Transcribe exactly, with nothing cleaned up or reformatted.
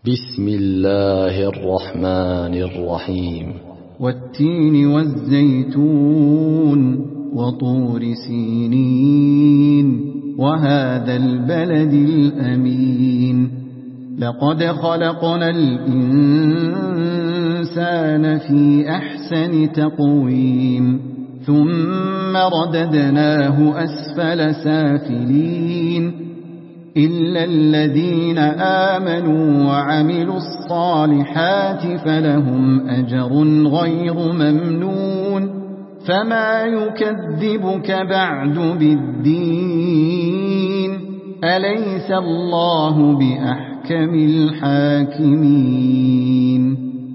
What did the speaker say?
بسم الله الرحمن الرحيم. والتين والزيتون وطور سينين وهذا البلد الأمين لقد خلقنا الإنسان في أحسن تقويم ثم رددناه أسفل سافلين إلا الذين آمنوا وعملوا الصالحات فلهم أجر غير ممنون فما يكذبك بعد بالدين أليس الله بأحكم الحاكمين.